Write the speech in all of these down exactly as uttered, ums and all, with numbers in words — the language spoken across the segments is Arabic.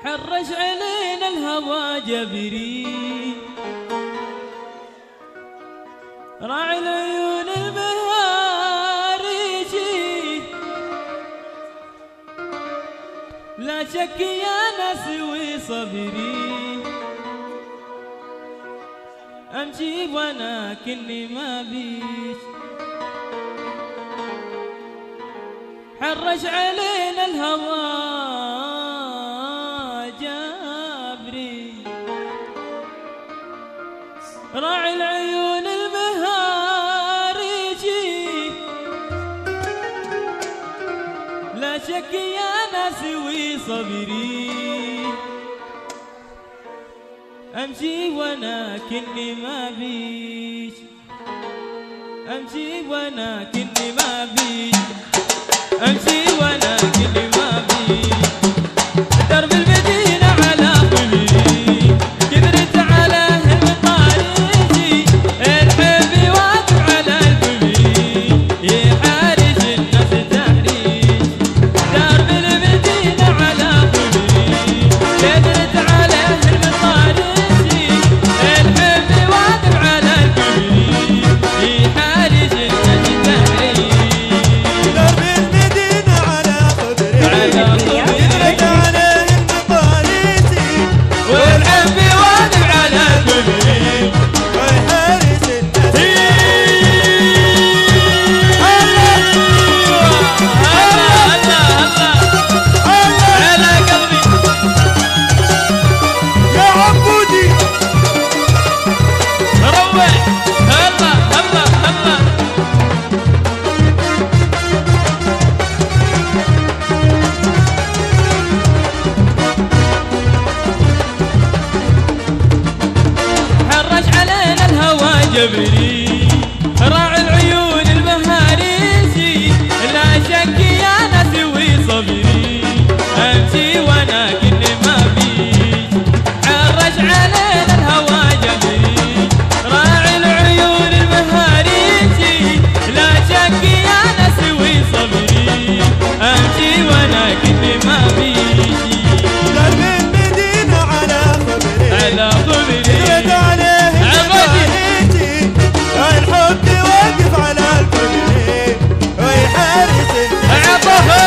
حرج علينا الهوى جبري، راعي العيون المهارجي، لا شك يا ناس وصبري، امشي وانا كني ما بيش. حرج علينا الهوى جابري، راعي العيون المهارجي، لا شك يا ناس وصبري، امشي وانا كني ما بيش، امشي وانا كني ما بيش، امشي وانا كني ما بيش. درب المدينة على قبلي، كبرت على المطاريجي، الحب واقف على القبلي، يحارج الناس تحريج. درب المدينة على قبلي، كبرت على المطاريجي، الحب واقف على القبلي، يحارج الناس تحريج. جبري، راعي العيون المهاريجي، لا شك يا ناس وصبري، امشي وانا كني ما بيش. حرج علينا الهوى جبري، راعي العيون المهاريجي، لا شك يا ناس وصبري، امشي وانا كني ما بيش. درب المدينة على خبري، على خبري الحب واقف على القبر، ويحارس عطفه.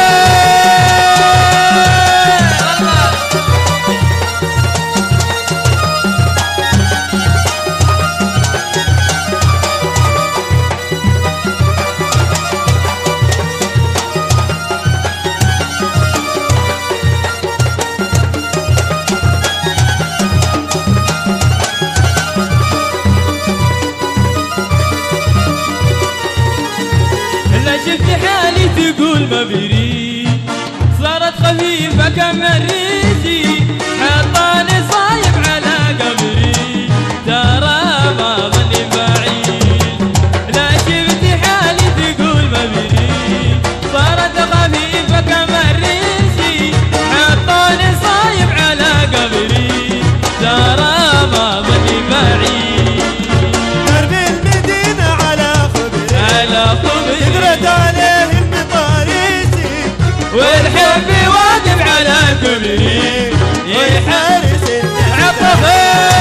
شفت حالي تقول ما بري، صارت خفيفة كمريجي، حطاني صايب على قبري، ترى ما ظني بعيد. لا شفت حالي تقول ما بري، صارت خفيفة كمريجي، حطاني صايب على قبري، ترى ما ظني بعيد. درب المدينة على خبري، على خبري عليه المطاريجي، والحب واقف على كبري، يحارس عطفه.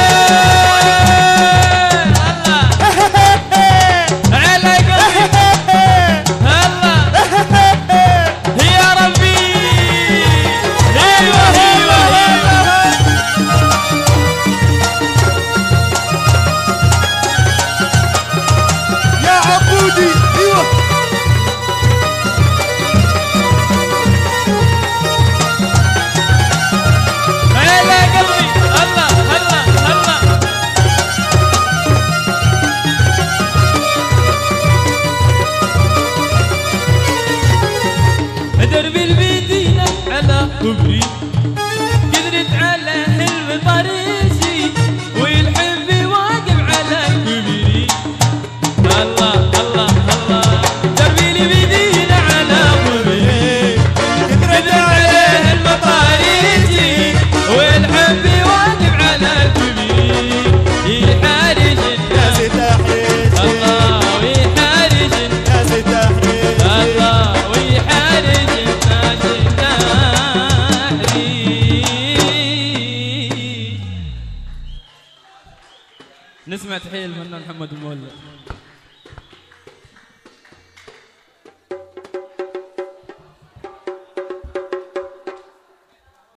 الله على قلبي، الله يا ربي. ايوه ايوه ايوه يا عبودي. ايوه على قلبي، الله الله الله. درب المدينة على كبري، قدرت على حلم طريقي، والحب واقف على كبري. الله الله الله. درب المدينة على كبري، قدرت على حلم طريقي، والحب واقف على كبري، يحارج الناس تحريج، الله، ويحارج الناس تحريج، الله، ويحارج الناس تحريج. نسمع تحيه للفنان محمد المولد.